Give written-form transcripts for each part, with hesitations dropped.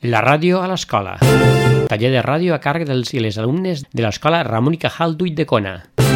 La ràdio a l'escola. Taller de ràdio a càrrec dels i les alumnes de l'escola Ramon i Cajal d'Ulldecona.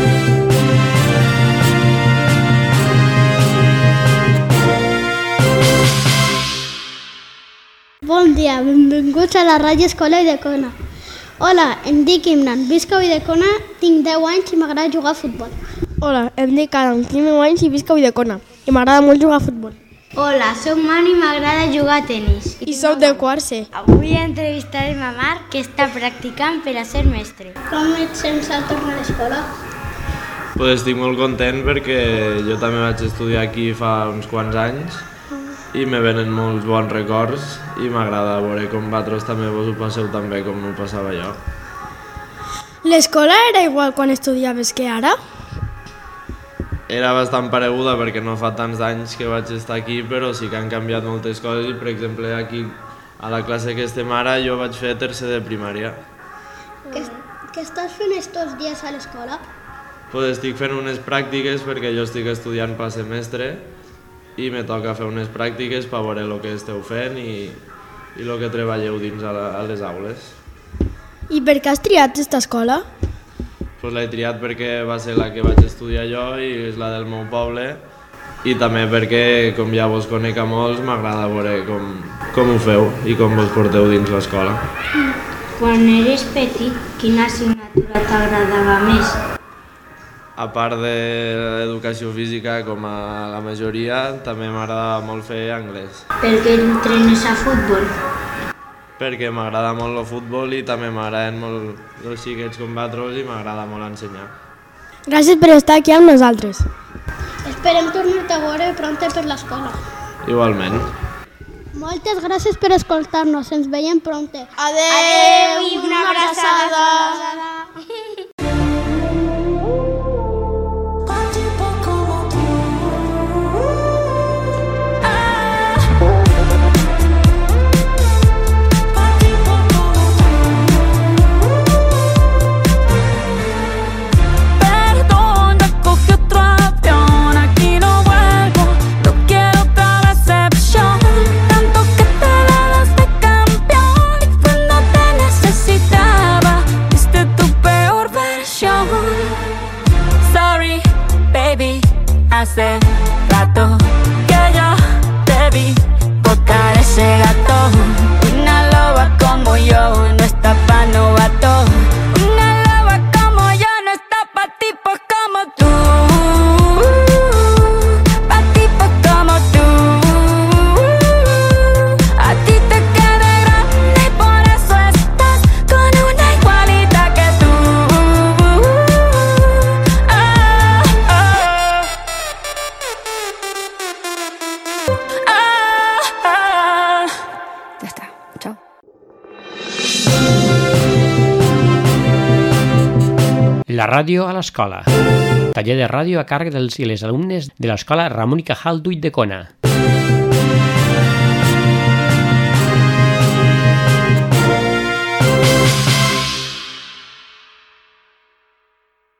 Bon dia, benvinguts a la ràdio Escola Ulldecona. Hola, em dic Imran, visc a Ulldecona, tinc 10 anys i m'agrada jugar a futbol. Hola, em dic Adam, tinc 10 anys i visc a Ulldecona i m'agrada molt jugar a futbol. Hola, soc Manu i m'agrada jugar a tenis. I soc de quart C. Avui entrevistarem a Marc, que està practicant per a ser mestre. Com et sents al tornar a l'escola? Pues estic molt content perquè jo també vaig estudiar aquí fa uns quants anys i me venen molts bons records i m'agrada veure com vosaltres també vos ho passeu tan bé com m'ho passava jo. L'escola era igual quan estudiaves que ara? Era bastant pareguda perquè no fa tants anys que vaig estar aquí, però sí que han canviat moltes coses i, per exemple, aquí a la classe que estem ara jo vaig fer tercer de primària. Què estàs fent estos dies a l'escola? Pues estic fent unes pràctiques perquè jo estic estudiant per semestre i me toca fer unes pràctiques per veure el que esteu fent i el que treballeu dins a les aules. I per què has triat aquesta escola? Pues l'he triat perquè va ser la que vaig estudiar jo i és la del meu poble i també perquè, com ja vos conec a molts, m'agrada veure com ho feu i com vos porteu dins l'escola. Quan eres petit, quina assignatura t'agradava més? A part de l'educació física, com a la majoria, també m'agradava molt fer anglès. Per què entrenes a futbol? Perquè m'agrada molt el futbol i també m'agraden molt els xiquets com vosaltres i m'agrada molt ensenyar. Gràcies per estar aquí amb nosaltres. Esperem tornar-te a veure prompte per l'escola. Igualment. Moltes gràcies per escoltar-nos, ens veiem prompte. Adeu i una abraçada. Hace rato que yo te vi tocar ese gato. Una loba como yo no está pa' novato. Una loba como yo no está pa' tipos como tú. Pa' tipos como tú. A ti te queda grande y por eso estás con una igualita que tú. Ya está, chao. La ràdio a l'escola. Taller de ràdio a càrrec dels i les alumnes de l'escola Ramon i Cajal d'Ulldecona.